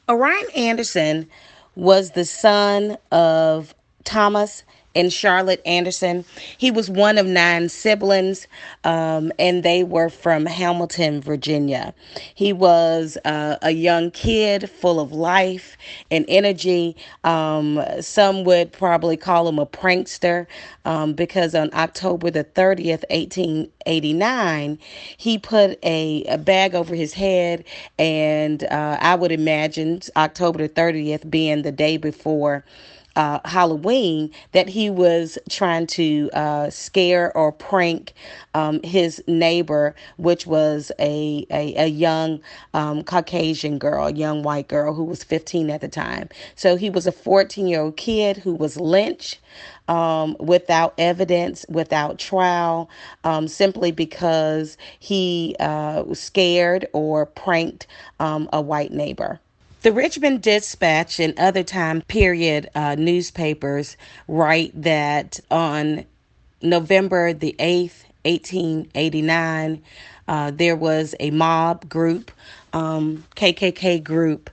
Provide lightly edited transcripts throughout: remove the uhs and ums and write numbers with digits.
Orion Anderson was the son of Thomas and Charlotte Anderson. He was one of nine siblings, and they were from Hamilton, Virginia. He was a young kid full of life and energy. Some would probably call him a prankster because on October the 30th, 1889, he put a bag over his head, and I would imagine October the 30th being the day before Halloween, that he was trying to scare or prank his neighbor, which was a young Caucasian girl, a young white girl who was 15 at the time. So he was a 14-year-old kid who was lynched without evidence, without trial, simply because he was scared or pranked a white neighbor. The Richmond Dispatch and other time period newspapers write that on November the 8th, 1889, there was a mob group, KKK group,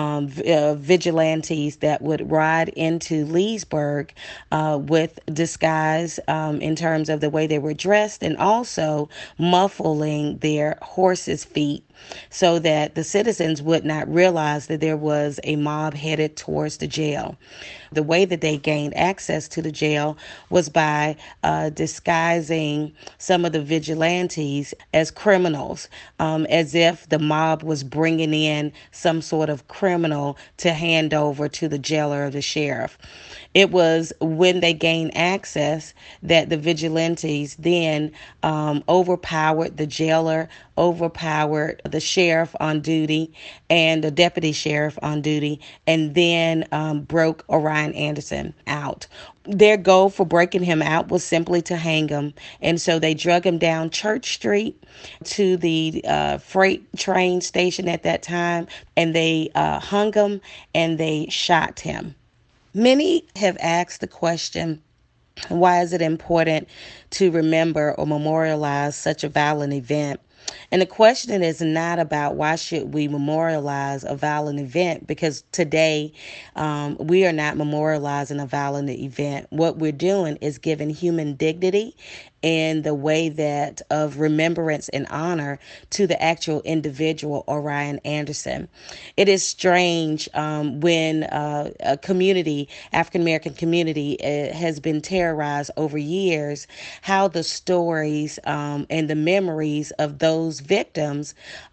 vigilantes that would ride into Leesburg with disguise in terms of the way they were dressed and also muffling their horses' feet so that the citizens would not realize that there was a mob headed towards the jail. The way that they gained access to the jail was by disguising some of the vigilantes as criminals, as if the mob was bringing in some sort of criminal to hand over to the jailer or the sheriff. It was when they gained access that the vigilantes then overpowered the jailer, overpowered the sheriff on duty and the deputy sheriff on duty, and then broke Orion Anderson out. Their goal for breaking him out was simply to hang him. And so they drug him down Church Street to the freight train station at that time, and they hung him and they shot him. Many have asked the question, why is it important to remember or memorialize such a violent event? And the question is not about why should we memorialize a violent event, because today we are not memorializing a violent event. What we're doing is giving human dignity in the way that of remembrance and honor to the actual individual Orion Anderson. It is strange when a community, African American community, has been terrorized over years, how the stories and the memories of those victims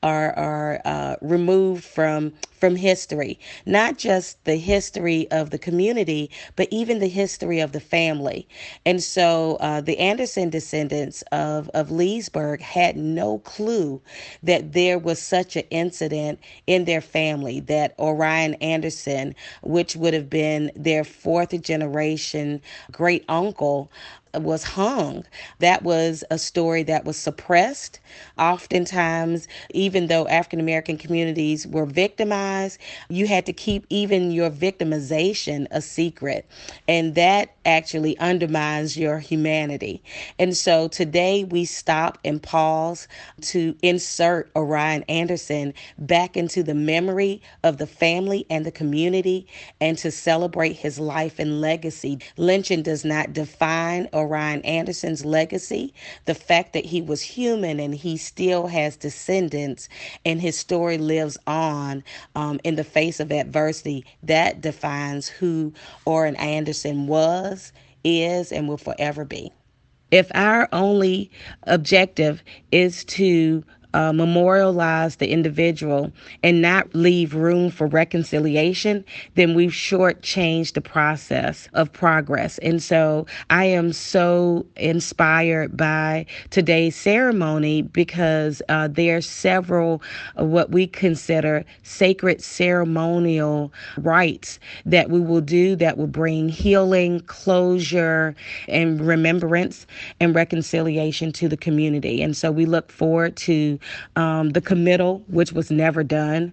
are removed from history, not just the history of the community, but even the history of the family. And so the Anderson descendants of Leesburg had no clue that there was such an incident in their family, that Orion Anderson, which would have been their fourth generation great uncle, was hung. That was a story that was suppressed. Oftentimes, even though African American communities were victimized, you had to keep even your victimization a secret. And that actually undermines your humanity. And so today we stop and pause to insert Orion Anderson back into the memory of the family and the community and to celebrate his life and legacy. Lynching does not define Orion Anderson's legacy. The fact that he was human and he still has descendants and his story lives on in the face of adversity, that defines who Orion Anderson was, is, and will forever be. If our only objective is to memorialize the individual and not leave room for reconciliation, then we've shortchanged the process of progress. And so I am so inspired by today's ceremony because there are several what we consider sacred ceremonial rites that we will do that will bring healing, closure, and remembrance and reconciliation to the community. And so we look forward to the committal, which was never done.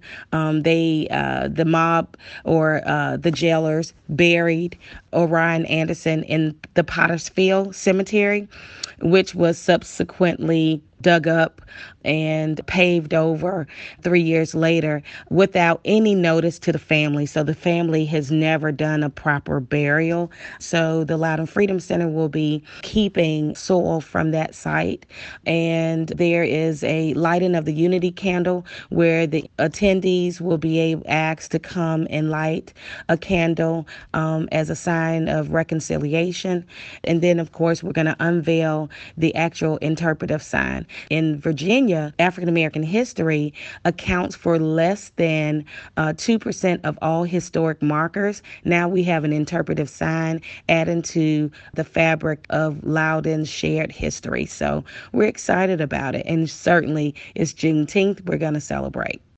The mob or the jailers buried Orion Anderson in the Pottersfield Cemetery, which was subsequently dug up and paved over 3 years later without any notice to the family. So the family has never done a proper burial. So the Loudoun Freedom Center will be keeping soil from that site. And there is a lighting of the Unity candle where the attendees will be asked to come and light a candle as a sign of reconciliation. And then, of course, we're going to unveil the actual interpretive sign. In Virginia, African American history accounts for less than 2% of all historic markers. Now we have an interpretive sign adding to the fabric of Loudoun's shared history. So we're excited about it. And certainly it's Juneteenth. We're going to celebrate.